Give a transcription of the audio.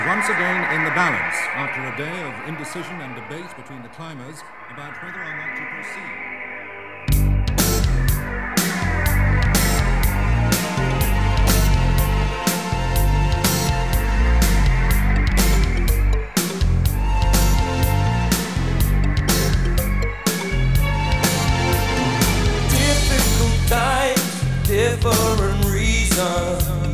Once again in the balance after a day of indecision and debate between the climbers about whether or not to proceed. Different reasons